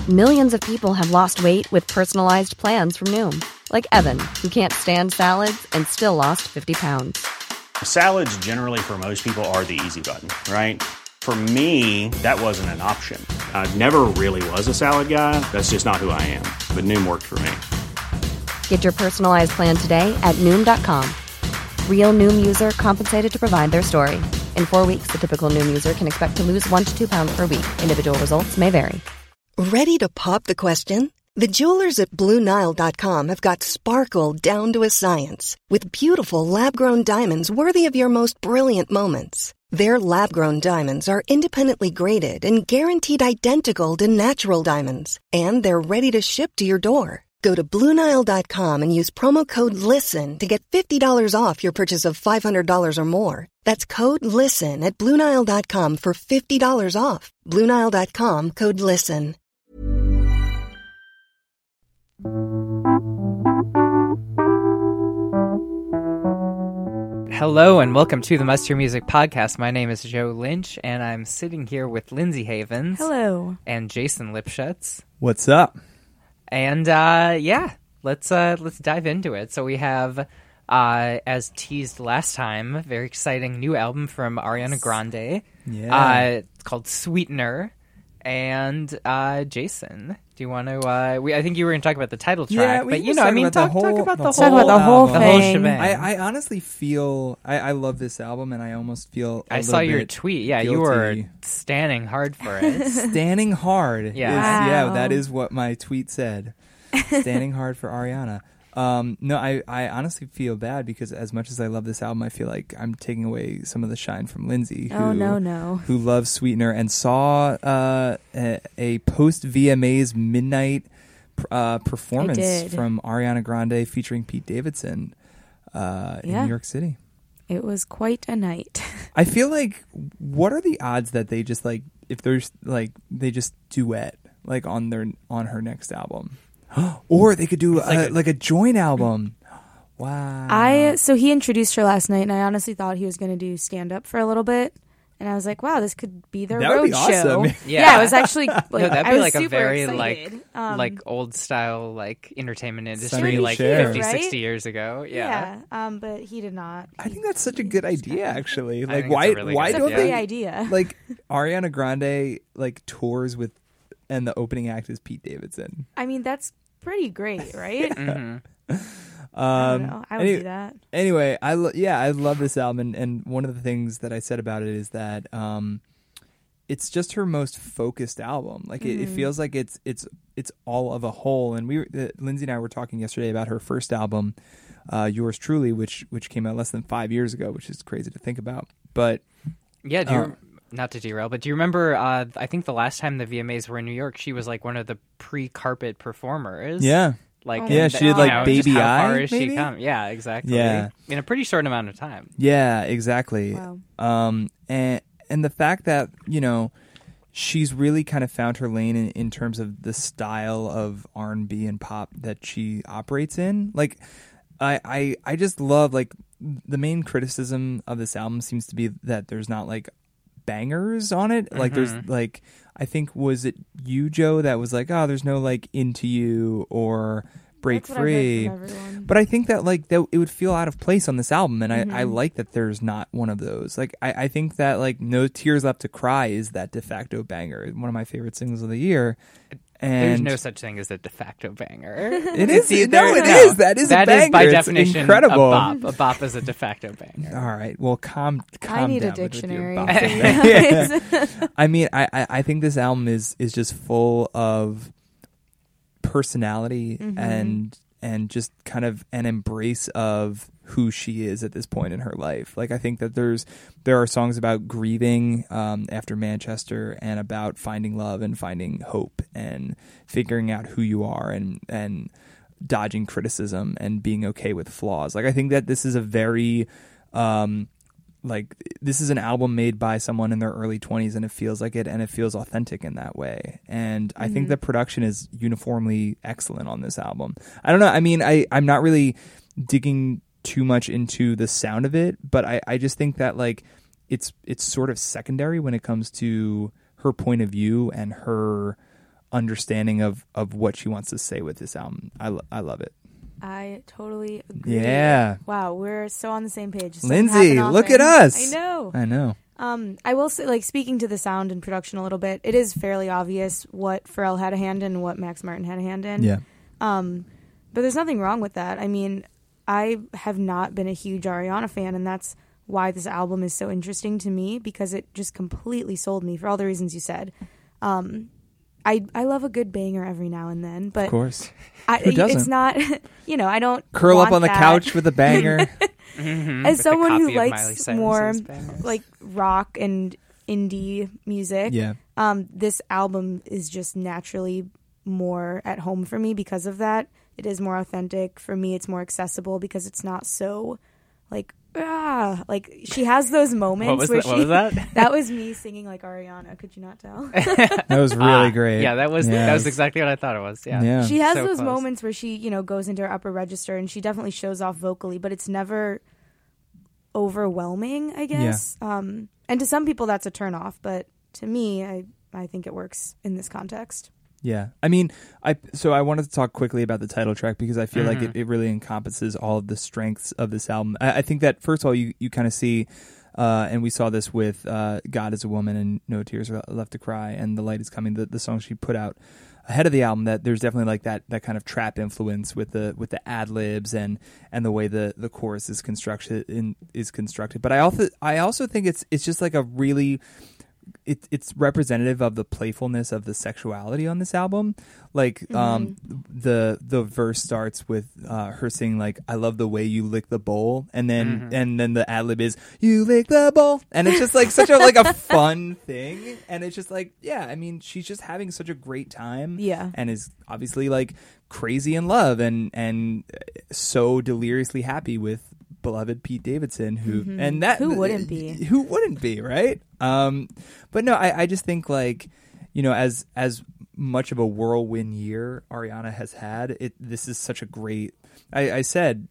Millions of people have lost weight with personalized plans from Noom. Like Evan, who can't stand salads and still lost 50 pounds. Salads generally for most people are the easy button, right? For me, that wasn't an option. I never really was a salad guy. That's just not who I am. But Noom worked for me. Get your personalized plan today at Noom.com. Real Noom user compensated to provide their story. In 4 weeks, the typical Noom user can expect to lose 1 to 2 pounds per week. Individual results may vary. Ready to pop the question? The jewelers at BlueNile.com have got sparkle down to a science with beautiful lab-grown diamonds worthy of your most brilliant moments. Their lab-grown diamonds are independently graded and guaranteed identical to natural diamonds, and they're ready to ship to your door. Go to BlueNile.com and use promo code LISTEN to get $50 off your purchase of $500 or more. That's code LISTEN at BlueNile.com for $50 off. BlueNile.com, code LISTEN. Hello and welcome to the Must Hear Music Podcast. My name is Joe Lynch, and I'm sitting here with Lindsay Havens. Hello. And Jason Lipschutz. What's up? And let's dive into it. So we have, as teased last time, a very exciting new album from Ariana Grande. Yeah. It's called Sweetener. And Jason, do you want to? I think you were going to talk about the title track, but talk about the whole thing. shebang. I honestly feel I love this album, and I almost feel I saw your tweet. Yeah, guilty. you were standing hard for it. Standing hard. Yeah. Wow. That is what my tweet said. Standing hard for Ariana. No, I honestly feel bad because as much as I love this album, I feel like I'm taking away some of the shine from Lindsay, who loves Sweetener and saw a post VMAs midnight performance from Ariana Grande featuring Pete Davidson in New York City. It was quite a night. I feel like, what are the odds that they just if there's they just duet on her next album? Or they could do a joint album. Wow. So he introduced her last night, and I honestly thought he was going to do stand-up for a little bit. And I was like, wow, this could be their road show. Awesome. Yeah, it was actually that'd be I was a super very excited. old style entertainment industry, Sunny like Cher. 50, Right? 60 years ago. Yeah. But he did not. I think that's such a good idea, actually. I think Why it's a really good don't It's a they great idea. Ariana Grande tours with, and the opening act is Pete Davidson. I mean, that's pretty great, right? Mm-hmm. I don't know. I would do that. Anyway, I love this album, and one of the things that I said about it is that it's just her most focused album. It feels like it's all of a whole. And Lindsay and I were talking yesterday about her first album, Yours Truly, which came out less than 5 years ago, which is crazy to think about. But yeah, not to derail, but do you remember? I think the last time the VMAs were in New York, she was one of the pre-carpet performers. Yeah. She did Baby how I. far has maybe? she come? Yeah, exactly. Yeah. In a pretty short amount of time. Yeah, exactly. Wow. And the fact that she's really kind of found her lane in terms of the style of R&B and pop that she operates in. I just love the main criticism of this album seems to be that there's not bangers on it. There's I think, was it you, Joe, that was there's no Into You or Break That's Free. what I've heard from everyone. But I think that that it would feel out of place on this album, and I like that there's not one of those. I think that No Tears Left to Cry is that de facto banger, one of my favorite singles of the year. And there's no such thing as a de facto banger. It is. It is. That is that a banger. is by It's definition incredible. a bop. A bop is a de facto banger. All right. Well, calm I need down a dictionary. with your bop. I mean, I think this album is just full of personality and just kind of an embrace of who she is at this point in her life. I think that there are songs about grieving after Manchester and about finding love and finding hope and figuring out who you are and dodging criticism and being okay with flaws. I think that this is a very this is an album made by someone in their early 20s, and it feels like it, and it feels authentic in that way. And I think the production is uniformly excellent on this album. I don't know. I mean, I'm not really digging too much into the sound of it, but I just think that it's sort of secondary when it comes to her point of view and her understanding of what she wants to say with this album. I love it. I totally agree. Yeah. Wow, we're so on the same page. This doesn't Lindsay, happen look often. at us. I know. I know. I will say, like, speaking to the sound and production a little bit, it is fairly obvious what Pharrell had a hand in and what Max Martin had a hand in. Yeah. But there's nothing wrong with that. I mean, I have not been a huge Ariana fan, and that's why this album is so interesting to me, because it just completely sold me for all the reasons you said. I love a good banger every now and then, but Of course. Who doesn't? It's not, I don't Curl want up on the that. couch with a banger. As someone who copy of Miley likes Cyrus's more bangers. like rock and indie music, Yeah. This album is just naturally more at home for me because of that. It is more authentic for me. It's more accessible because it's not so like she has those moments where what was that? That was me singing like Ariana. Could you not tell? That was really great. Yeah, that was exactly what I thought it was. Yeah. Yeah. She has So those close. moments where she, goes into her upper register and she definitely shows off vocally, but it's never overwhelming, I guess. And to some people that's a turnoff, but to me, I think it works in this context. Yeah. I mean, I wanted to talk quickly about the title track because I feel like it really encompasses all of the strengths of this album. I think that, first of all, you kind of see, and we saw this with God is a Woman and No Tears Left to Cry and The Light is Coming, the song she put out ahead of the album, that there's definitely like that kind of trap influence with the ad-libs and the way the chorus is constructed. But I also think it's just like a really... It's representative of the playfulness of the sexuality on this album. Like the verse starts with her saying like, "I love the way you lick the bowl," and then the ad lib is "You lick the bowl," and it's just like such a a fun thing. And it's just like, yeah, I mean, she's just having such a great time. Yeah, and is obviously like crazy in love and so deliriously happy with beloved Pete Davidson, who wouldn't be, right? But no, I just think like, as much of a whirlwind year Ariana has had, this is such a great. I said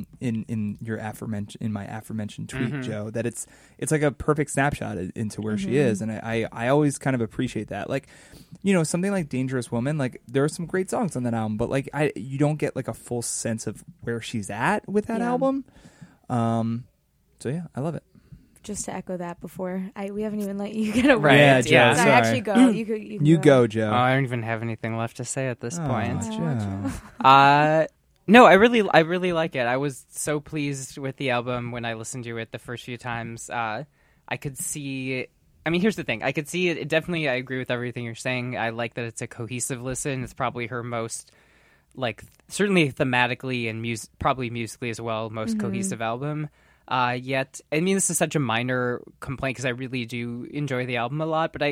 in my aforementioned tweet, Joe, that it's like a perfect snapshot into where she is, and I always kind of appreciate that. Like, something like Dangerous Woman, like there are some great songs on that album, but like you don't get like a full sense of where she's at with that album. So yeah, I love it. Just to echo that before, we haven't even let you get a word. Right. Yeah, Joe, Yeah. sorry. Actually, go. You go, Joe. Oh, I don't even have anything left to say at this point. Joe. No, I really like it. I was so pleased with the album when I listened to it the first few times. I could see. I mean, here's the thing. I could see it. Definitely, I agree with everything you're saying. I like that it's a cohesive listen. It's probably her most, certainly thematically and probably musically as well, most cohesive album. Yet, I mean, this is such a minor complaint because I really do enjoy the album a lot. But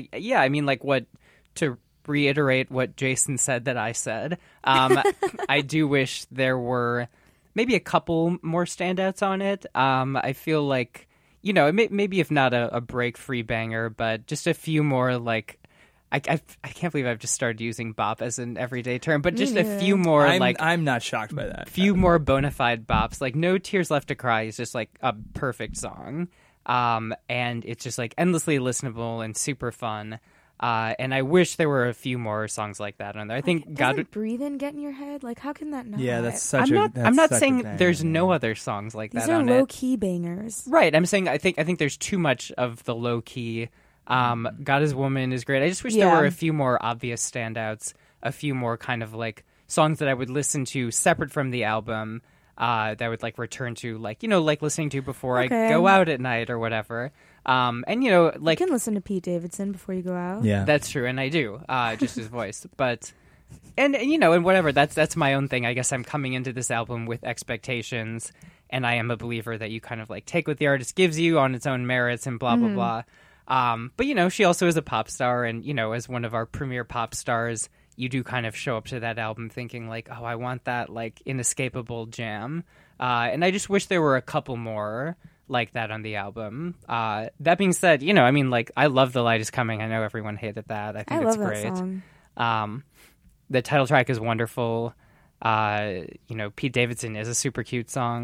to reiterate what Jason said that I said, I do wish there were maybe a couple more standouts on it. I feel like, maybe if not a break-free banger, but just a few more like. I can't believe I've just started using bop as an everyday term, but just a few more I'm not shocked by that. Few more bona fide bops. Like No Tears Left to Cry is just like a perfect song. And it's just like endlessly listenable and super fun. And I wish there were a few more songs like that on there. I think doesn't Breathe In get in your head? Like, how can that not? Yeah, that's I'm not saying banger, there's no other songs like These that are on low it. key bangers. Right. I'm saying I think there's too much of the low key. God is Woman is great. I just wish there were a few more obvious standouts, a few more kind of like songs that I would listen to separate from the album, that I would like return to, like listening to before I go out at night or whatever. And you can listen to Pete Davidson before you go out. Yeah, that's true, and I do, just his voice, but. And whatever, that's my own thing. I guess I'm coming into this album with expectations, and I am a believer that you kind of like take what the artist gives you on its own merits and blah blah blah. But she also is a pop star, and as one of our premier pop stars, you do kind of show up to that album thinking like, oh, I want that like inescapable jam. And I just wish there were a couple more like that on the album. That being said, I love The Light Is Coming. I know everyone hated that. I think it's great. That song. The title track is wonderful. Pete Davidson is a super cute song.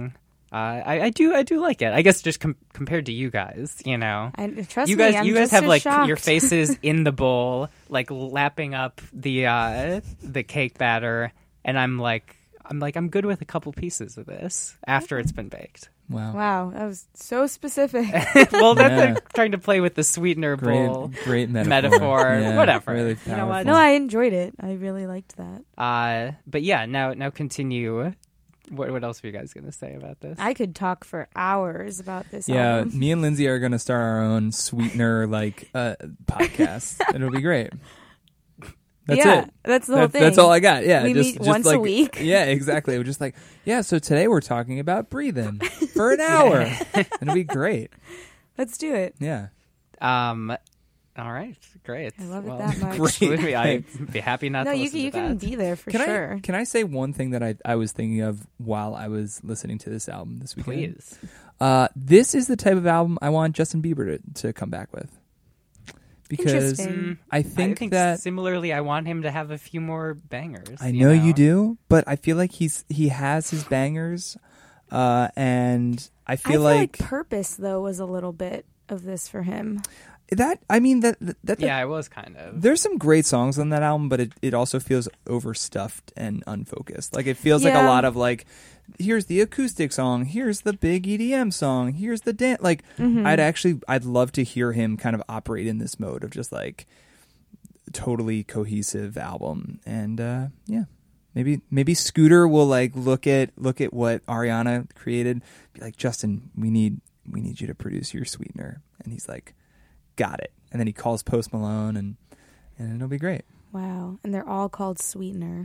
I do like it. I guess just compared to you guys, you know, Trust you me, guys I'm you guys just have as like shocked. your faces in the bowl, like lapping up the cake batter, and I'm good with a couple pieces of this after it's been baked. Wow. Wow, that was so specific. Well, that's Yeah. like trying to play with the sweetener bowl Great metaphor. Yeah, Whatever. Really You know what? powerful. No, I enjoyed it. I really liked that. But yeah, now continue. What else were you guys going to say about this? I could talk for hours about this Yeah, album. me and Lindsay are going to start our own sweetener podcast. It'll be great. That's yeah, it. that's the whole thing. That's all I got. Yeah, We just meet once a like, week. Yeah, exactly. We're just like, yeah. So today we're talking about breathing for an hour. It'll be great. Let's do it. Yeah. All right, great. I love it Well, that much. Great. I'd be happy not No, to you listen can, you to can that. be there for Can sure. Can I say one thing that I was thinking of while I was listening to this album this weekend? Please. This is the type of album I want Justin Bieber to come back with. Because Interesting. I think that similarly, I want him to have a few more bangers. I know you do, but I feel like he has his bangers, and I I feel feel like Purpose though was a little bit of this for him. that. I mean that Yeah, I was kind of. There's some great songs on that album, but it also feels overstuffed and unfocused. Like it feels like a Yeah. lot of like, here's the acoustic song, here's the big EDM song, here's the dance. Like I'd love to hear him kind of operate in this mode of just like totally cohesive album. And yeah, maybe Scooter will like look at what Ariana created, be like, Justin, we need you to produce your sweetener, and he's like, got it. And then he calls Post Malone, and it'll be great. Wow, and they're all called Sweetener.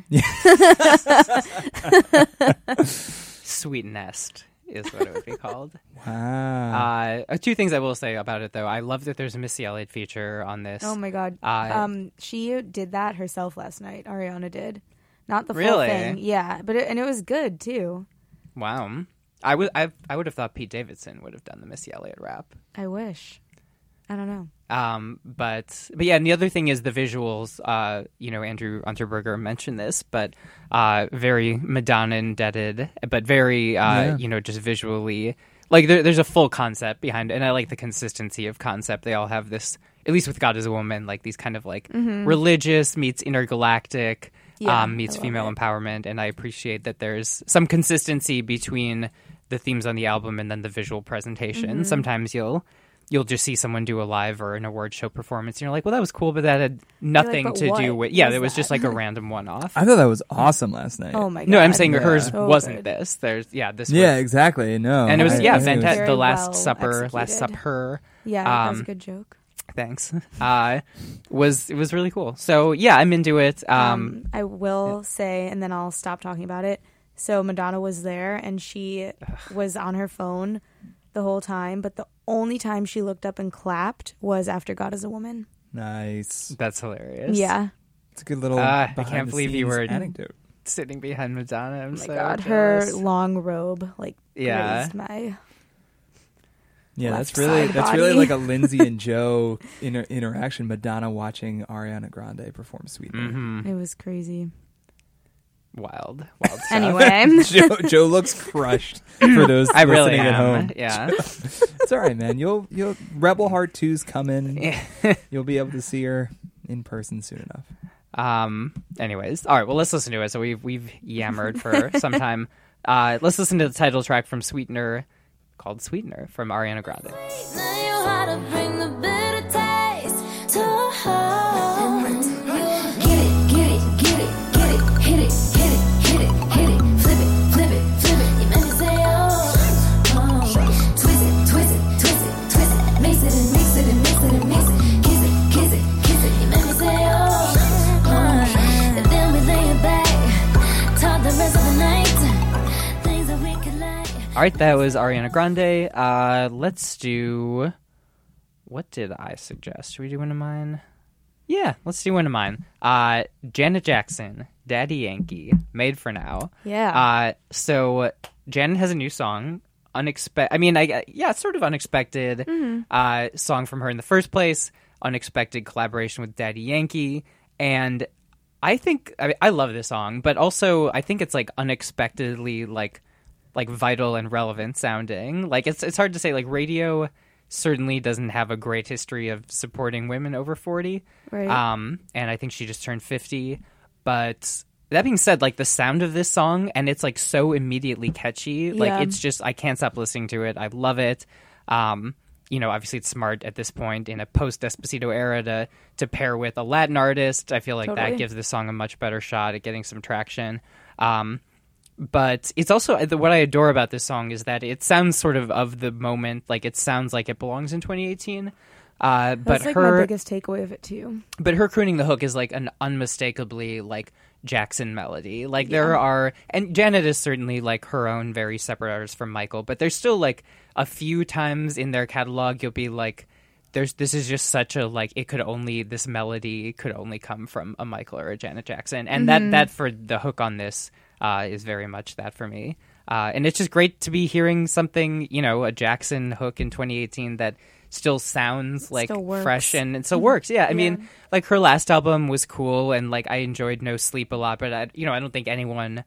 Sweet Nest is what it would be called. Wow. Two things I will say about it, though. I love that there's a Missy Elliott feature on this. Oh my god. She did that herself last night. Ariana did, not the full Really? thing. Yeah, but it was good too. Wow. I would have thought Pete Davidson would have done the Missy Elliott rap. I wish. I don't know. But yeah, and the other thing is the visuals. Andrew Unterberger mentioned this, but very Madonna indebted, but very just visually, like there's a full concept behind it, and I like the consistency of concept. They all have this, at least with God Is a Woman, like these kind of like religious meets intergalactic, meets I love female it. empowerment, and I appreciate that there's some consistency between the themes on the album and then the visual presentation. Sometimes you'll just see someone do a live or an award show performance, and you're like, well, that was cool, but that had nothing but to what do with... was Yeah, it was that? just like a random one-off. I thought that was awesome last night. Oh my god. No, I'm saying Yeah. hers So wasn't good. this. This was... Yeah, exactly. No. And it was, I think fantastic. Very The Last well Supper, Last executed. Supper, Yeah, that was a good joke. thanks, it was really cool. So, yeah, I'm into it. I will say, and then I'll stop talking about it. So Madonna was there, and she was on her phone the whole time, but the only time she looked up and clapped was after God Is a Woman. Nice. That's hilarious. Yeah. It's a good little. I behind can't the believe you scenes were anecdote. sitting behind Madonna. I'm Oh my so god, her jealous. long robe Yeah. grazed my... Yeah, left that's really side body. like a Lindsay and Joe interaction. Madonna watching Ariana Grande perform Sweetener. Mhm. It was crazy. Wild stuff. Anyway, Joe looks crushed for those I really listening am. at home. Yeah. It's all right, man. You'll Rebel Heart 2's coming. You'll be able to see her in person soon enough. Anyways, all right. Well, let's listen to it. So we've yammered for some time. Let's listen to the title track from Sweetener, called "Sweetener" from Ariana Grande. Know how to bring the bitter taste to home. Get it, get it, get it, get it, hit it, hit it, hit it, hit it, flip it, flip it, flip it. You make me say oh, twist it, twist it, twist it, twist it, mix it and mix it and mix it and mix it, kiss it, kiss it, kiss it. You make me say oh, and then we lay it back, talk the rest of the night, things that we could like. All right, that was Ariana Grande. Let's do. What did I suggest? Should we do one of mine? Yeah, let's do one of mine. Janet Jackson, Daddy Yankee, Made for Now. yeah. So Janet has a new song. It's sort of unexpected song from her in the first place. Unexpected collaboration with Daddy Yankee, and I love this song, but also I think it's like unexpectedly like like vital and relevant sounding. Like it's hard to say. Like radio certainly doesn't have a great history of supporting women over 40. Right. And I think she just turned 50. But that being said, like the sound of this song, and it's like so immediately catchy. Like Yeah. it's just, I can't stop listening to it. I love it. Obviously it's smart at this point in a post-Despacito era to pair with a Latin artist. I feel like Totally. that gives the song a much better shot at getting some traction. But it's also what I adore about this song is that it sounds sort of the moment. Like it sounds like it belongs in 2018. But That's like her, my biggest takeaway of it too. but her crooning the hook is like an unmistakably like Jackson melody. Like there are, and Janet is certainly like her own very separate artist from Michael, but there's still like a few times in their catalog you'll be like, this is just such a like this melody could only come from a Michael or a Janet Jackson, and that for the hook on this is very much that for me. And it's just great to be hearing something, a Jackson hook in 2018 that still sounds like Still works. fresh and it still works. Yeah, I mean, like her last album was cool and like I enjoyed No Sleep a lot, but I don't think anyone.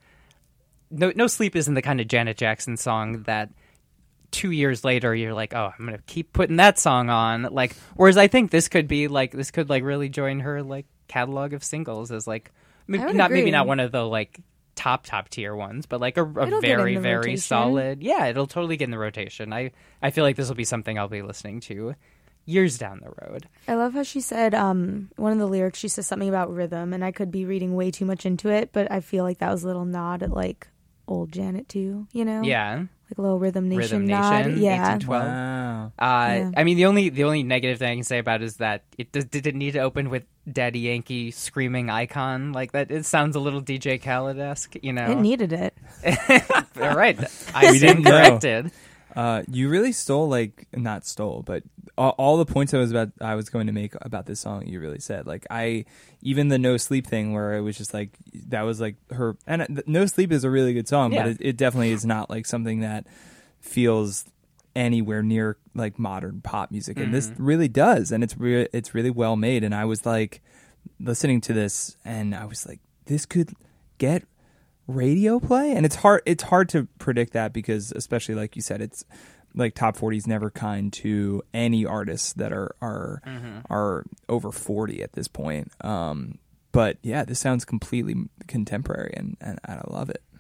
No Sleep isn't the kind of Janet Jackson song that 2 years later you're like, oh, I'm gonna keep putting that song on. Like, whereas I think this could really join her like catalog of singles as like would maybe agree. not one of the like top tier ones, but like a It'll get very in the very rotation. solid. Yeah, it'll totally get in the rotation. I feel like this will be something I'll be listening to years down the road. I love how she said one of the lyrics. She says something about rhythm, and I could be reading way too much into it, but I feel like that was a little nod at like old Janet too. Yeah. like a little Rhythm Nation Rhythm nod. Nation, Yeah, 1812. Wow. Yeah. I mean, the only negative thing I can say about it is that did it need to open with Daddy Yankee screaming "Icon" like that? It sounds a little DJ Khaled-esque, it needed it. All right, I We stand didn't know. corrected. You really stole not stole, but all the points I was going to make about this song. You really said even the No Sleep thing where it was just like that was like her, and No Sleep is a really good song, Yeah. but it definitely is not like something that feels anywhere near like modern pop music, and this really does, and it's really well made. And I was like listening to this, and I was like, this could get radio play, and it's hard to predict that because, especially like you said, it's like top 40 is never kind to any artists that are over 40 at this point. But yeah, this sounds completely contemporary, and I love it.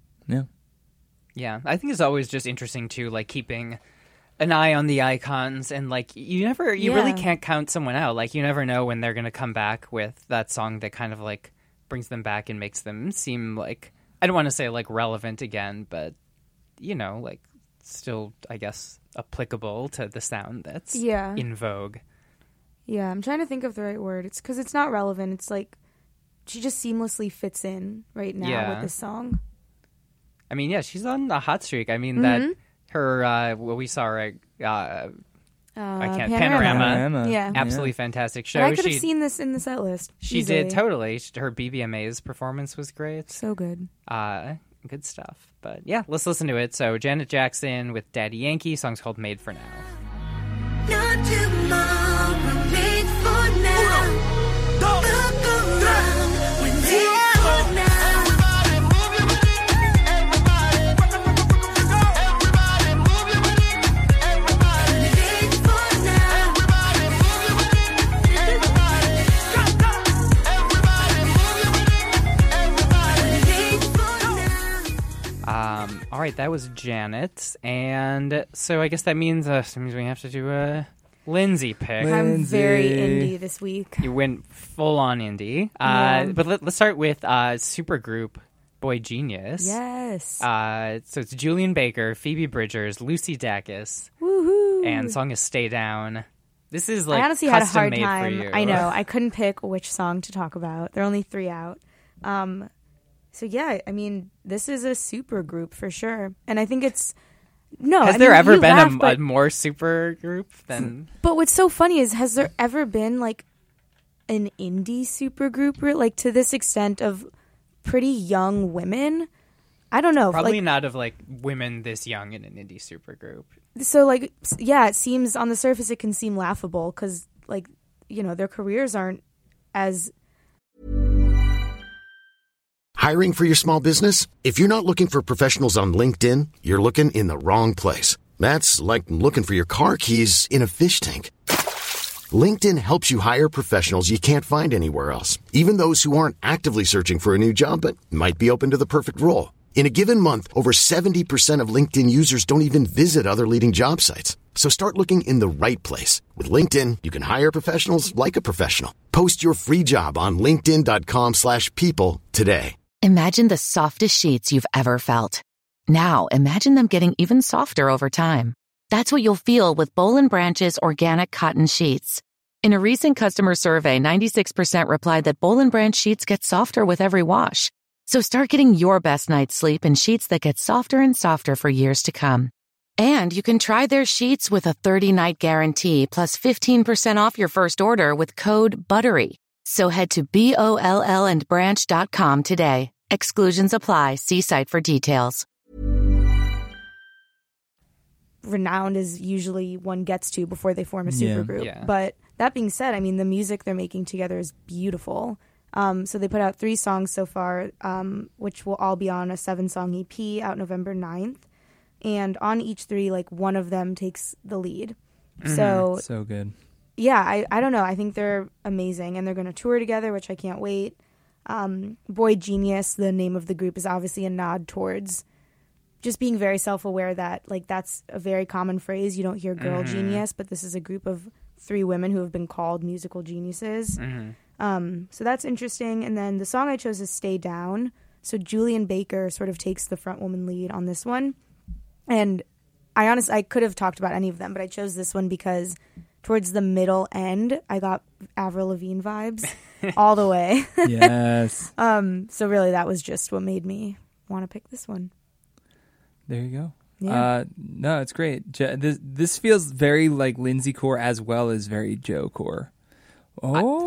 Yeah, I think it's always just interesting too, like keeping an eye on the icons, and like you really can't count someone out. Like you never know when they're gonna come back with that song that kind of like brings them back and makes them seem like, I don't want to say like relevant again, but like still, I guess, applicable to the sound that's in vogue. Yeah, I'm trying to think of the right word. It's because it's not relevant. It's like she just seamlessly fits in right now with this song. I mean, yeah, she's on a hot streak. I mean, that her, we saw her at, Panorama. Yeah. Absolutely fantastic show. And I could have seen this in the set list. She easily. did, totally. Her BBMA's performance was great. So good. Good stuff. But yeah, let's listen to it. So Janet Jackson with Daddy Yankee, song's called Made for Now. Not tomorrow, made for now. Look around, we're made for now. Made for now. Made for now. All right, that was Janet. And so I guess that means we have to do a Lindsay pick. I'm very Lindsay. indie this week. You went full on indie. Yeah. But let's start with supergroup Boy Genius. Yes. So it's Julian Baker, Phoebe Bridgers, Lucy Dacus, Woohoo. and the song is Stay Down. This is like I honestly had a custom hard made for time. you. I know. I couldn't pick which song to talk about. There are only 3 out. So yeah, I mean, this is a super group for sure. And I think it's Has there ever been a more super group than? But what's so funny is, has there ever been like an indie super group, like to this extent of pretty young women? I don't know. Probably like, not of like women this young in an indie super group. So like, yeah, it seems on the surface it can seem laughable because like, their careers aren't as. Hiring for your small business? If you're not looking for professionals on LinkedIn, you're looking in the wrong place. That's like looking for your car keys in a fish tank. LinkedIn helps you hire professionals you can't find anywhere else, even those who aren't actively searching for a new job but might be open to the perfect role. In a given month, over 70% of LinkedIn users don't even visit other leading job sites. So start looking in the right place. With LinkedIn, you can hire professionals like a professional. Post your free job on linkedin.com/people today. Imagine the softest sheets you've ever felt. Now, imagine them getting even softer over time. That's what you'll feel with Boll & Branch's organic cotton sheets. In a recent customer survey, 96% replied that Boll & Branch sheets get softer with every wash. So start getting your best night's sleep in sheets that get softer and softer for years to come. And you can try their sheets with a 30-night guarantee plus 15% off your first order with code BUTTERY. So head to BOLLandbranch.com today. Exclusions apply. See site for details. Renowned is usually one gets to before they form a supergroup. Yeah. But that being said, I mean, the music they're making together is beautiful. So they put out 3 songs so far, which will all be on a 7-song EP out November 9th. And on each 3, like, one of them takes the lead. So good. Yeah, I don't know. I think they're amazing, and they're going to tour together, which I can't wait. Boy Genius, the name of the group, is obviously a nod towards just being very self-aware that, like, that's a very common phrase. You don't hear girl genius, but this is a group of 3 women who have been called musical geniuses. So that's interesting. And then the song I chose is Stay Down. So Julian Baker sort of takes the front woman lead on this one. And I could have talked about any of them, but I chose this one because towards the middle end, I got Avril Lavigne vibes all the way. Yes. So really that was just what made me want to pick this one. There you go. Yeah. No, it's great. This feels very like Lindsay core as well as very Joe core. Oh,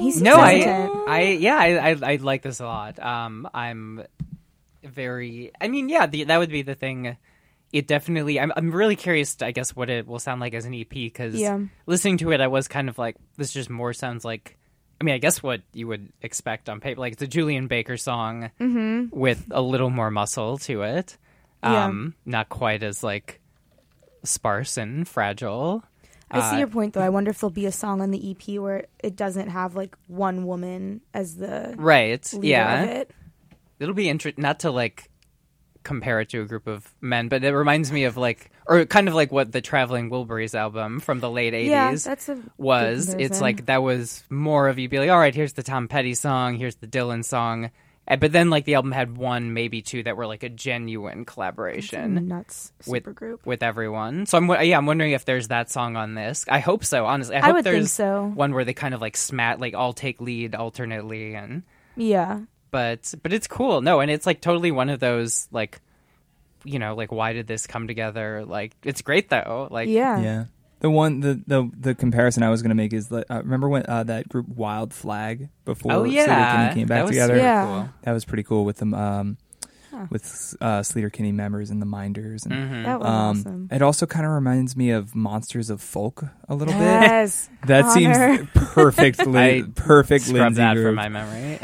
I like this a lot. I'm very. I mean, yeah, that would be the thing. It definitely. I'm really curious, I guess, what it will sound like as an EP because listening to it, I was kind of like, this just more sounds like. I mean, I guess what you would expect on paper, like it's a Julian Baker song with a little more muscle to it. Not quite as like sparse and fragile. I see your point, though. I wonder if there'll be a song on the EP where it doesn't have like one woman as the leader of it. It'll be interesting, not to like compare it to a group of men, but it reminds me of like, or kind of like what the Traveling Wilburys album from the late 80s was. It's like that was more of, you'd be like, all right, here's the Tom Petty song, here's the Dylan song. But then, like, the album had 1, maybe 2 that were like a genuine collaboration nuts supergroup with everyone. So I'm wondering if there's that song on this. I hope so. Honestly, I hope would there's think so. One where they kind of like like all take lead alternately and But it's cool. No, and it's like totally one of those like, you know, like why did this come together? Like it's great though. Like yeah. The comparison I was going to make is remember when that group Wild Flag before Sleater-Kinney came back together? Cool. That was pretty cool with them with Sleater-Kinney members and the Minders. And, that was awesome. It also kind of reminds me of Monsters of Folk a little yes. bit. That Connor. seems perfect. Perfect scrub Lindsay that group. from my memory.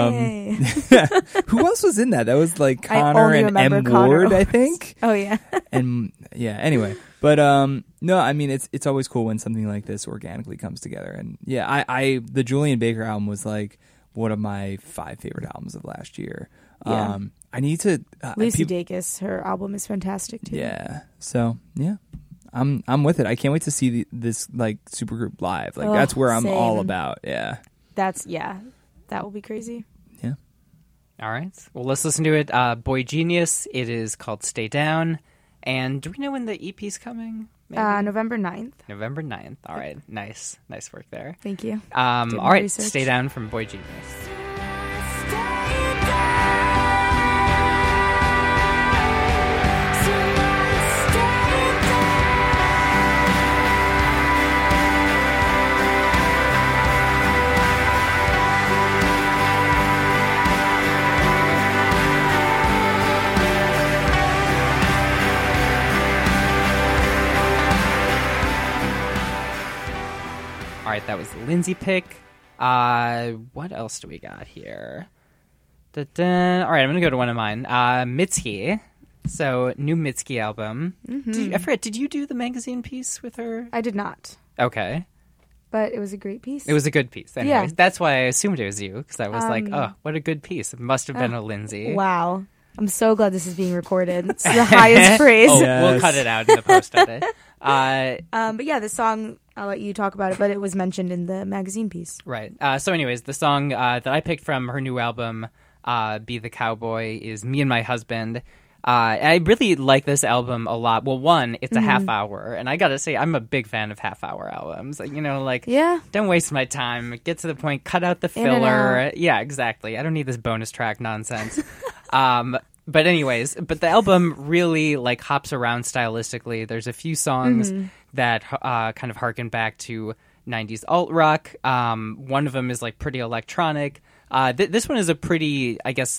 Who else was in that? That was like I Connor only and remember M. Connor Ward, I Owens. think. Oh yeah. And yeah, anyway. But no, I mean it's always cool when something like this organically comes together. And yeah, I the Julian Baker album was like one of my 5 favorite albums of last year. Yeah. I need to Lucy Dacus, her album is fantastic too. Yeah. So yeah. I'm with it. I can't wait to see this like supergroup live. Like that's where I'm all about. Yeah. That will be crazy. Yeah. All right. Well, let's listen to it. Boy Genius. It is called Stay Down. And do we know when the EP's coming? November 9th. November 9th. All right. Nice work there. Thank you. All right. Research. Stay Down from Boy Genius. All right, that was the Lindsay pick. What else do we got here? All right, I'm going to go to one of mine. Mitski. So, new Mitski album. I forget, did you do the magazine piece with her? I did not, Okay. but it was a great piece. It was a good piece. Anyways, Yeah. that's why I assumed it was you, because I was like, oh, what a good piece. It must have been a Lindsay. Wow. I'm so glad this is being recorded. It's the highest praise. Oh, Yes. we'll cut it out in the post edit. But yeah, the song, I'll let you talk about it, but it was mentioned in the magazine piece. Right. So anyways, the song that I picked from her new album, Be the Cowboy, is Me and My Husband. I really like this album a lot. Well, one, it's a half hour, and I gotta say, I'm a big fan of half-hour albums. You know, like, Yeah. don't waste my time. Get to the point. Cut out the In and filler. out. Yeah, exactly. I don't need this bonus track nonsense. But anyways, the album really like hops around stylistically. There's a few songs that kind of harken back to 90s alt rock. One of them is like pretty electronic. This one is a pretty, I guess,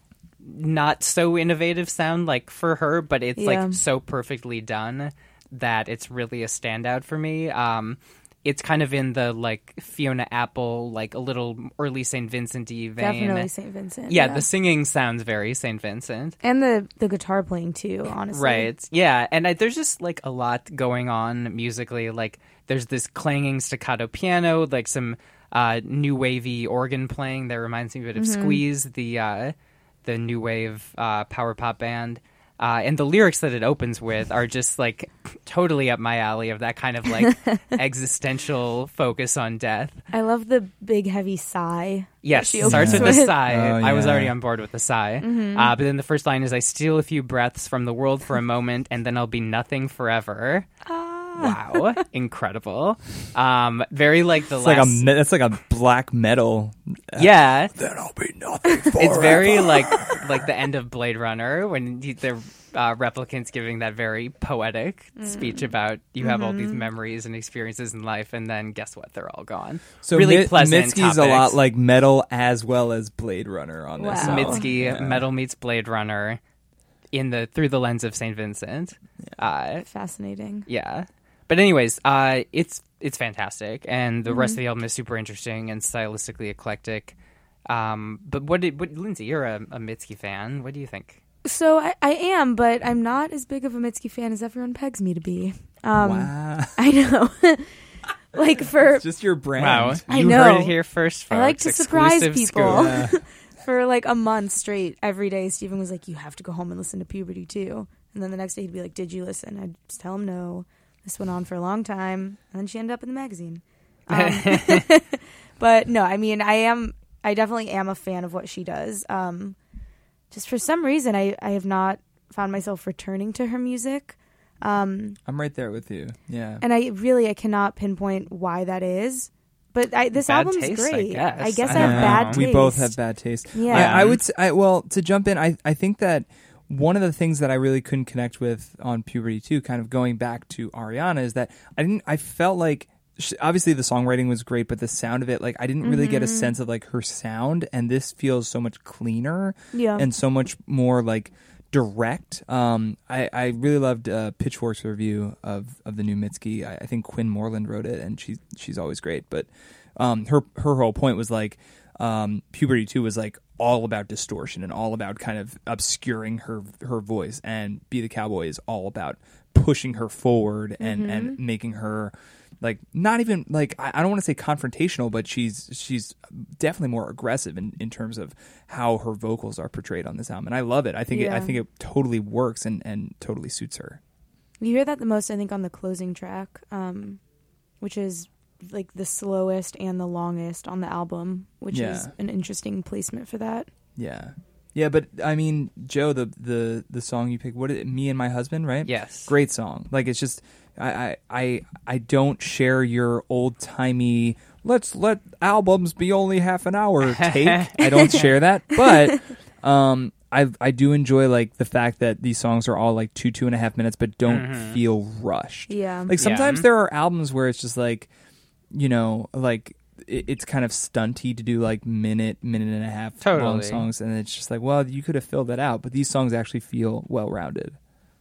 not so innovative sound like for her, but it's Yeah. like so perfectly done that it's really a standout for me. It's kind of in the like Fiona Apple, like a little early St. Vincent-y vein. Definitely St. Vincent. Yeah, the singing sounds very St. Vincent. And the guitar playing too, honestly. Right. Yeah, and there's just like a lot going on musically. Like there's this clanging staccato piano, like some new wavy organ playing that reminds me a bit of Squeeze, the new wave power pop band. And the lyrics that it opens with are just like totally up my alley of that kind of like existential focus on death. I love the big heavy sigh. Yes, she starts with opens a with. sigh. Oh, I was yeah. already on board with the sigh. But then the first line is, I steal a few breaths from the world for a moment, and then I'll be nothing forever. Wow. Incredible. Very like the It's last... like that's like a black metal. Yeah. Then I'll be nothing forever. It's very like the end of Blade Runner when the replicant's giving that very poetic speech about you have all these memories and experiences in life, and then guess what? They're all gone. So really pleasant Mitski's topics. a lot like metal as well as Blade Runner on this. Wow. song. Mitski, metal meets Blade Runner through the lens of St. Vincent. Fascinating. Yeah. But anyways, it's fantastic, and the rest of the album is super interesting and stylistically eclectic. But what Lindsay, you're a Mitski fan. What do you think? So I am, but I'm not as big of a Mitski fan as everyone pegs me to be. Wow. I know. Like for It's just your brand. Wow, I you know. heard it here first, folks. I like to surprise Exclusive people. scoop. For like a month straight, every day, Stephen was like, "You have to go home and listen to Puberty too." And then the next day, he'd be like, "Did you listen?" I'd just tell him no. This went on for a long time, and then she ended up in the magazine. But no, I mean, I definitely am a fan of what she does. Just for some reason, I have not found myself returning to her music. I'm right there with you. Yeah. And I cannot pinpoint why that is. But this Bad album's taste, great. I guess. I I have don't bad know. taste. We both have bad taste. Yeah. I would say, well, to jump in, I think that one of the things that I really couldn't connect with on Puberty 2, kind of going back to Ariana, is that I felt like, obviously the songwriting was great, but the sound of it, like I didn't really get a sense of like her sound, and this feels so much cleaner Yeah. and so much more like direct. I really loved Pitchfork's review of the new Mitski. I think Quinn Moreland wrote it, and she's always great. But her whole point was like Puberty 2 was like all about distortion and all about kind of obscuring her voice, and Be the Cowboy is all about pushing her forward and making her like not even like I don't want to say confrontational, but she's definitely more aggressive in terms of how her vocals are portrayed on this album, and I love it. I think it totally works and totally suits her. You hear that the most, I think, on the closing track, which is like the slowest and the longest on the album, which is an interesting placement for that. Yeah, but I mean, Joe, the song you picked, Me and My Husband, right? Yes. Great song. Like it's just I don't share your old timey let's let albums be only half an hour take. I don't share that, but I do enjoy like the fact that these songs are all like 2.5 minutes, but don't feel rushed. Yeah. Like sometimes there are albums where it's just like, you know, like it's kind of stunty to do like minute and a half long songs, and it's just like, well, you could have filled that out, but these songs actually feel well rounded.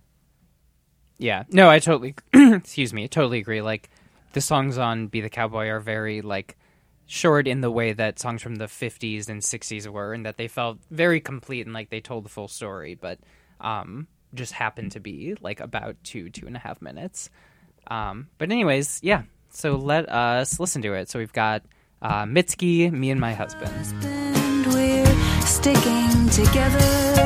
Yeah. No, I totally totally agree. Like the songs on Be the Cowboy are very like short in the way that songs from the 50s and 60s were, and that they felt very complete and like they told the full story, but just happened to be like about 2.5 minutes. But anyways, yeah, so let us listen to it. So we've got Mitski, Me and My Husband. We're sticking together.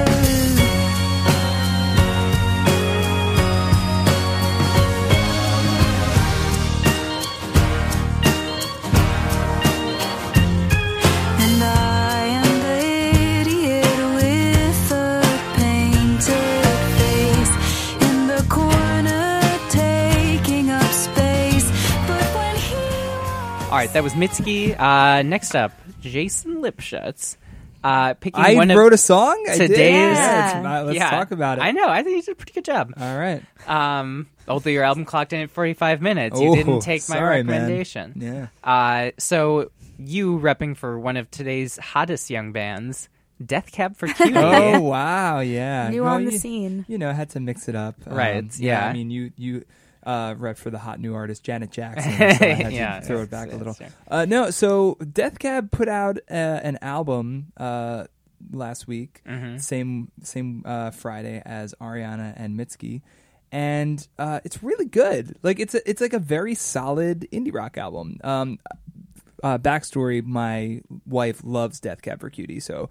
All right, that was Mitski. Next up, Jason Lipschutz. Picking I one wrote of a song? I did? today's- Yeah, let's talk about it. I know. I think you did a pretty good job. All right. Although your album clocked in at 45 minutes, you didn't take my sorry, man. recommendation. Yeah. So you repping for one of today's hottest young bands, Death Cab for Cutie. Oh, wow. Yeah. New on the scene. You know, had to mix it up. Right, yeah. I mean, you rep for the hot new artist Janet Jackson, so I had Yeah, to throw it back a little. that's No, so Death Cab put out an album last week, same Friday as Ariana and Mitski, and it's really good. Like it's like a very solid indie rock album. Backstory: my wife loves Death Cab for Cutie, so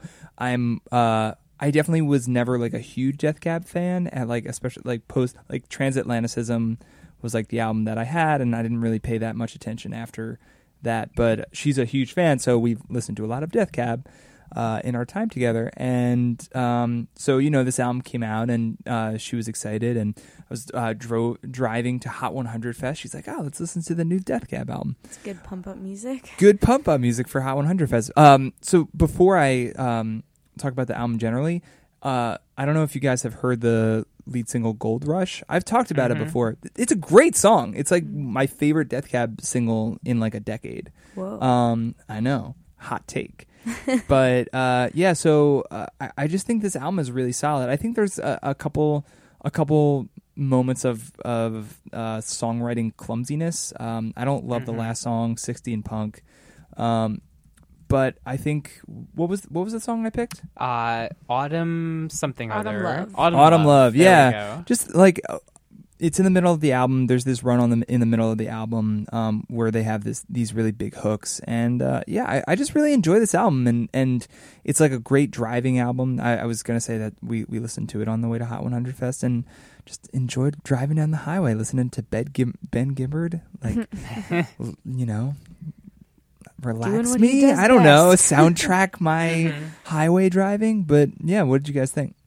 I definitely was never like a huge Death Cab fan, and like especially like post like Transatlanticism was like the album that I had, and I didn't really pay that much attention after that. But she's a huge fan, so we've listened to a lot of Death Cab in our time together. And so this album came out, and she was excited, and I was driving to Hot 100 Fest. She's like, "Oh, let's listen to the new Death Cab album." It's good pump up music. Good pump up music for Hot 100 Fest. So before I talk about the album generally, I don't know if you guys have heard the lead single Gold Rush. I've talked about it before. It's a great song. It's like my favorite Death Cab single in like a decade. Whoa. I know. Hot take. But so I just think this album is really solid. I think there's a couple moments of songwriting clumsiness. I don't love the last song, 60 in Punk. But I think what was the song I picked? Autumn something or Autumn other. Love. Autumn Love. There we Yeah, go. just like it's in the middle of the album. There's this run in the middle of the album where they have these really big hooks, and I just really enjoy this album, and it's like a great driving album. I was gonna say that we listened to it on the way to Hot 100 Fest, and just enjoyed driving down the highway listening to Ben Gibbard, like relax what he me. does I don't know, best. soundtrack my highway driving. But yeah, what did you guys think?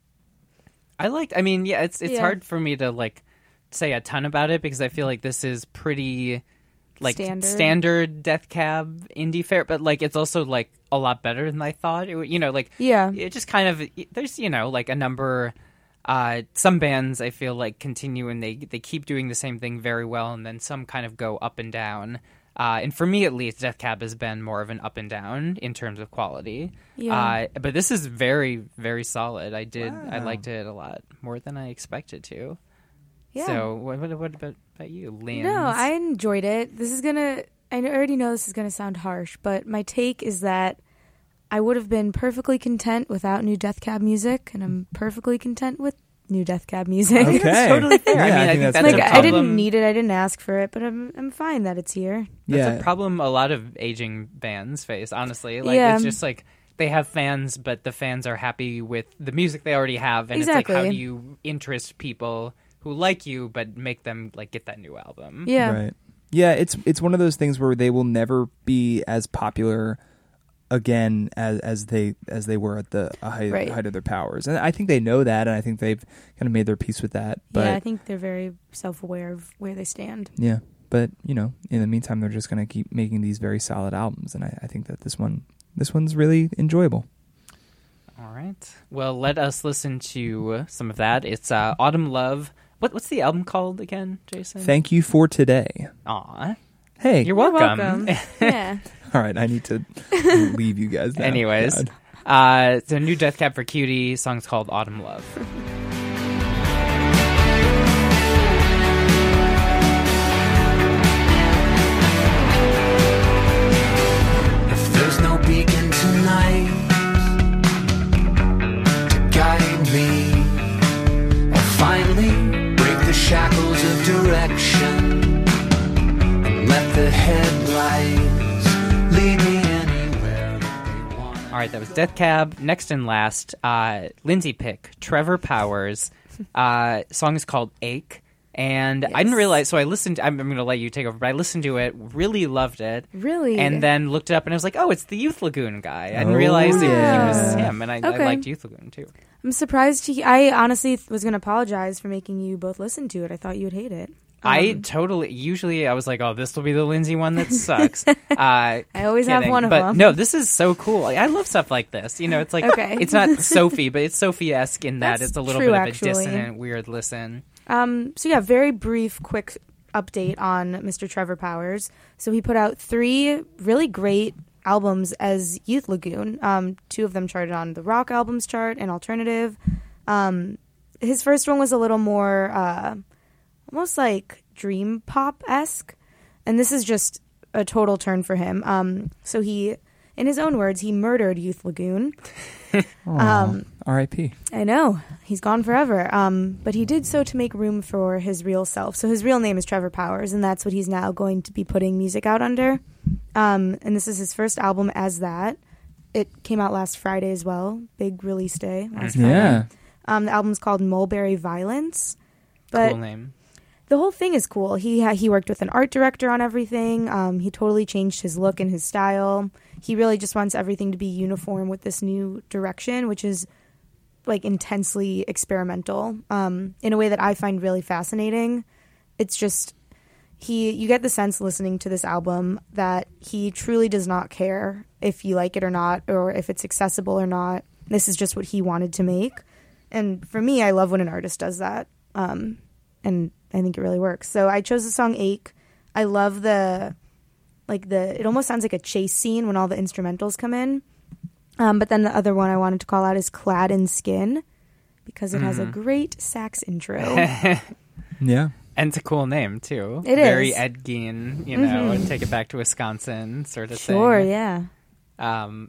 It's Yeah. hard for me to like say a ton about it because I feel like this is pretty like standard Death Cab indie fare, but like it's also like a lot better than I thought. Yeah. It just kind of there's like a number. Some bands I feel like continue and they keep doing the same thing very well, and then some kind of go up and down. And for me, at least, Death Cab has been more of an up and down in terms of quality. Yeah. But this is very, very solid. I Wow. liked it a lot more than I expected to. Yeah. So what about you, Lynn? No, I enjoyed it. I already know this is gonna sound harsh, but my take is that I would have been perfectly content without new Death Cab music, and I'm perfectly content with new Death Cab music. Okay. That's totally fair. Yeah, I think that's Like a I problem. didn't need it, I didn't ask for it, but I'm fine that it's here. That's a problem a lot of aging bands face, honestly. Like Yeah. it's just like they have fans, but the fans are happy with the music they already have, and it's like how Exactly. do you interest people who like you but make them like get that new album? Yeah. Right. Yeah, it's one of those things where they will never be as popular again as they were at the height of their powers, and I think they know that, and I think they've kind of made their peace with that. But Yeah, I think they're very self-aware of where they stand. yeah, but in the meantime, they're just going to keep making these very solid albums, and I think that this one's really enjoyable. All right. Well, let us listen to some of that. It's Autumn Love. What's the album called again, Jason? Thank you for today. Aw. Hey, You're welcome. Yeah. all right, I need to leave you guys now. Anyways, God. it's a new Death Cab for Cutie. Song's called Autumn Love. right, that was Death Cab. Next and last, Lindsay pick, Trevor Powers. Song is called Ache. And I didn't realize, so I listened, I'm going to let you take over, but I listened to it, really loved it. Really? And then looked it up and I was like, oh, it's the Youth Lagoon guy. I didn't realize it was him, and I liked Youth Lagoon too. I'm surprised I honestly was going to apologize for making you both listen to it. I thought you would hate it. Usually I was like, oh, this will be the Lindsay one that sucks. I always have one of but them. No, this is so cool. I love stuff like this. It's like, it's not Sophie, but it's Sophie-esque in that That's it's a little true, bit of actually. a dissonant, weird listen. Very brief, quick update on Mr. Trevor Powers. So he put out 3 really great albums as Youth Lagoon. 2 of them charted on the rock albums chart and alternative. His first one was a little more almost like dream pop-esque, and this is just a total turn for him. So he, in his own words, he murdered Youth Lagoon. R.I.P. I know. He's gone forever. But he did so to make room for his real self. So his real name is Trevor Powers, and that's what he's now going to be putting music out under. And this is his first album as that. It came out last Friday as well. Big release day last Friday. Yeah. The album's called Mulberry Violence. But Cool name. the whole thing is cool. He worked with an art director on everything. He totally changed his look and his style. He really just wants everything to be uniform with this new direction, which is like intensely experimental in a way that I find really fascinating. It's just you get the sense listening to this album that he truly does not care if you like it or not, or if it's accessible or not. This is just what he wanted to make. And for me, I love when an artist does that. And I think it really works. So I chose the song Ache. I love it almost sounds like a chase scene when all the instrumentals come in. But then the other one I wanted to call out is Clad in Skin, because it has a great sax intro. Yeah. And it's a cool name, too. It Very is. Ed Gein, and take it back to Wisconsin sort of thing. Sure, yeah. Go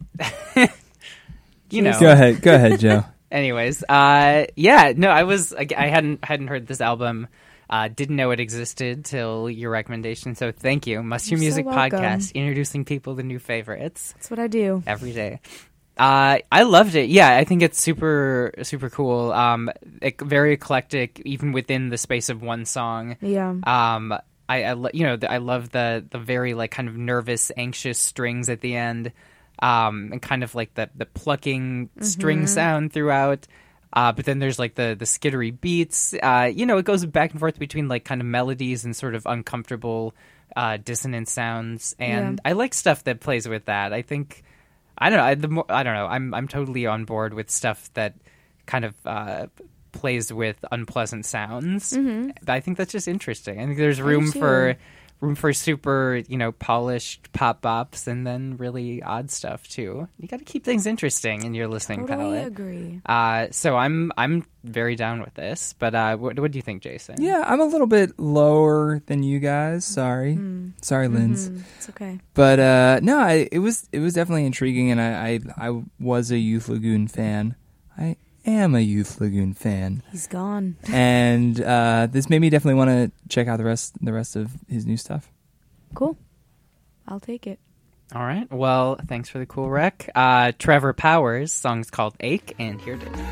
ahead, Joe. Anyways, I hadn't heard this album. Didn't know it existed till your recommendation. So thank you. Must Hear You're so Music welcome. Podcast, introducing people to new favorites That's what I do. every day. I loved it. Yeah, I think it's super, super cool. Very eclectic, even within the space of one song. Yeah. I love the very like kind of nervous, anxious strings at the end, and kind of like the plucking string sound throughout. But then there's like the skittery beats. It goes back and forth between like kind of melodies and sort of uncomfortable dissonant sounds. And I like stuff that plays with that. I think I don't know. I'm totally on board with stuff that kind of plays with unpleasant sounds. I think that's just interesting. I think there's room for super, polished pop bops and then really odd stuff too. You got to keep things interesting in your listening Totally palette. agree. So I'm very down with this. But what do you think, Jason? Yeah, I'm a little bit lower than you guys. Sorry, Linz. It's okay. But no, it was definitely intriguing, and I was a Youth Lagoon fan. I am a Youth Lagoon fan. He's gone. And this made me definitely want to check out the rest of his new stuff. Cool. I'll take it. All right. Well, thanks for the cool rec. Trevor Powers' song's called Ache, and here it is.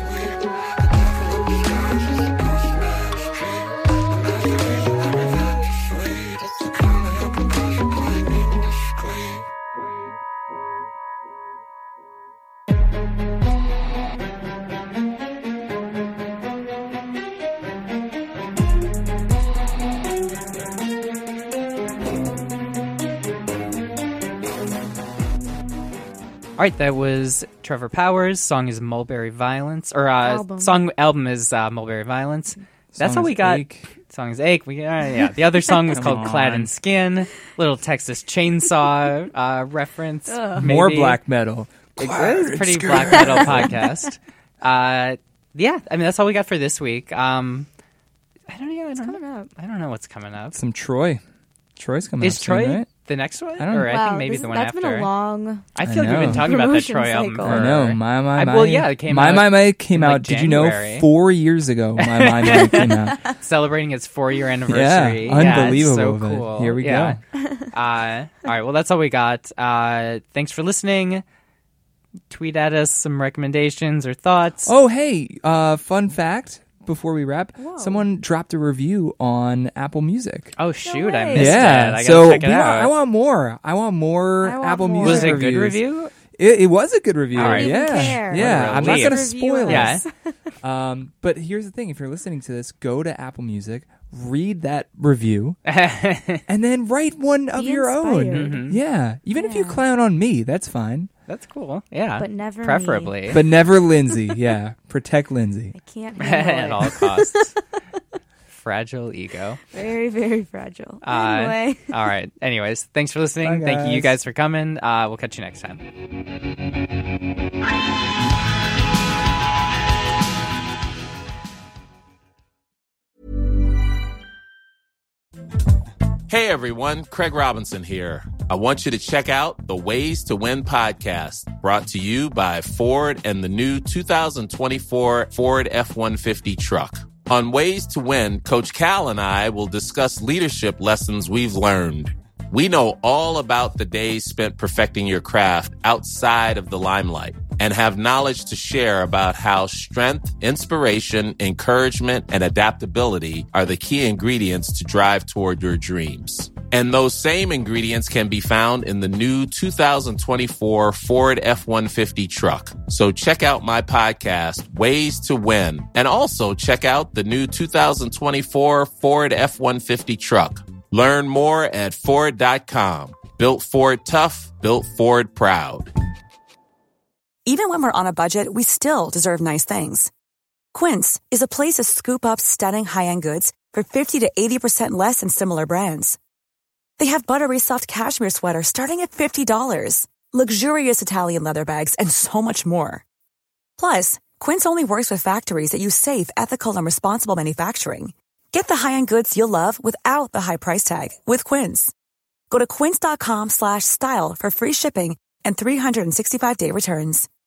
All right, that was Trevor Powers. Song is Mulberry Violence, or album is Mulberry Violence. That's all we got. Song is Ache. The other song was called Clad in Skin. Little Texas Chainsaw reference. More maybe. black metal. It's a pretty black metal podcast. That's all we got for this week. I don't know what's coming up. Some Troy. Troy's coming up Is Troy soon, right? the next one? I don't know. I think maybe the one that's after. been a long. I feel like we've been talking about that promotion Troy album. cycle. For, I know. My. Well, yeah, it came out. My came in, out. like, Did you know January. 4 years ago? My came out. Celebrating its 4-year anniversary. Yeah, unbelievable. It's so but cool. Here we Yeah. go. All right, well, that's all we got. Thanks for listening. tweet at us some recommendations or thoughts. Oh, hey, fun fact before we wrap. Someone dropped a review on Apple Music. Oh, shoot, I way. missed Yeah, it. I so gotta check it out. I want more. I want more Apple more. Music Was it a reviews. good review? It was a good review. All right. Yeah, I don't even care. yeah. I'm not Review going to spoil it. Yeah. But here's the thing: if you're listening to this, go to Apple Music, read that review, and then write one of Be your own. inspired. Yeah, even if you clown on me, that's fine. That's cool. Yeah. But never me. Preferably. But never Lindsay. Yeah, protect Lindsay. I can't handle At it. all costs. Fragile ego. Very, very fragile. Uh, Anyway. All right. Anyways, thanks for listening. Bye, Thank you guys. guys for coming. We'll catch you next time. Hey everyone, Craig Robinson here. I want you to check out the Ways to Win podcast, brought to you by Ford and the new 2024 Ford F-150 truck. On Ways to Win, Coach Cal and I will discuss leadership lessons we've learned. We know all about the days spent perfecting your craft outside of the limelight and have knowledge to share about how strength, inspiration, encouragement, and adaptability are the key ingredients to drive toward your dreams. And those same ingredients can be found in the new 2024 Ford F-150 truck. So check out my podcast, Ways to Win, and also check out the new 2024 Ford F-150 truck. Learn more at Ford.com. Built Ford tough, built Ford proud. Even when we're on a budget, we still deserve nice things. Quince is a place to scoop up stunning high-end goods for 50 to 80% less than similar brands. They have buttery soft cashmere sweaters starting at $50, luxurious Italian leather bags, and so much more. Plus, Quince only works with factories that use safe, ethical, and responsible manufacturing. Get the high-end goods you'll love without the high price tag with Quince. Go to quince.com/style for free shipping and 365-day returns.